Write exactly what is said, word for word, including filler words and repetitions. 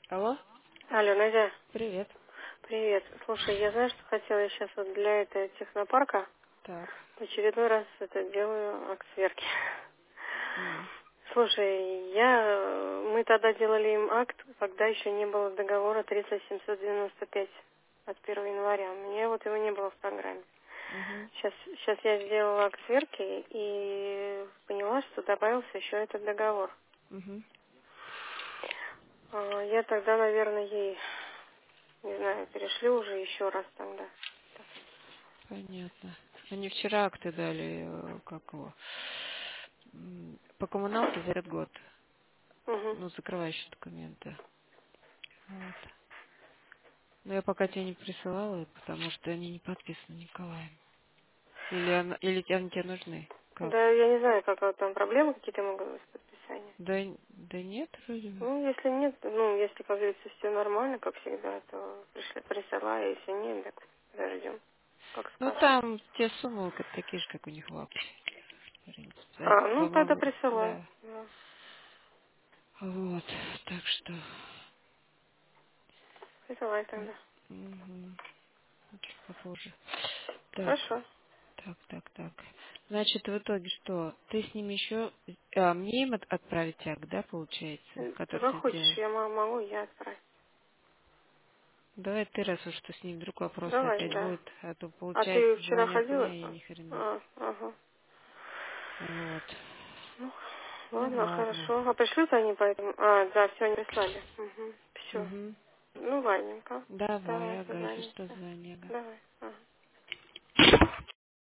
Алло? Алло, Надя, Привет. привет. Слушай, я знаю, что хотела я сейчас вот для этого технопарка Так. в очередной раз это делаю акт сверки. М. Слушай, я, э, мы тогда делали им акт, когда еще не было договора тридцать семьсот девяносто пять от первого января. У меня вот его не было в программе. Мгм. Сейчас, сейчас я сделала акт сверки и поняла, что добавился еще этот договор. Мгм. А, Я тогда, наверное, ей, не знаю, перешли уже еще раз тогда. Понятно. Они вчера акты дали, э, как его, м, по коммуналке за этот год. Угу. Ну, закрывающие документы. Вот. Но я пока тебе не присылала, потому что они не подписаны Николаем. Или, она, или они тебе нужны? Как? Да, я не знаю, как вот там проблемы какие-то могут быть с подписанием. Да, н- да нет, вроде бы. Ну, если нет, ну, если, как говорится, все нормально, как всегда, то пришли, присылаю, если нет, так подождем, как Ну, скажешь. там те суммы как такие же, как у них в лапке. В принципе. Они, А, ну, тогда по-моему, присылай. да. Да, Вот. Так что... присылай тогда. Угу. Чуть попозже. Так, Хорошо. так, так, так. Значит, в итоге что? Ты с ними еще... А, мне им от- отправить тяг, да, получается, М, Ты который как ты хочешь, сделал? я мо- могу, я отправить. Давай ты, раз уж что с ним вдруг вопросы Давай, опять да. будет, а то, А получается, ты вчера звонят ходила? мне, и я ни хрена. А, ага. Вот. Ну, Ну, ладно, ладно. хорошо. А пришлют они поэтому? А, да, все, они прислали. Угу. Все. Угу. Ну, ладненько. Давай, Давай, ага, если что, созвонимся. звони, ага. Давай. Ага.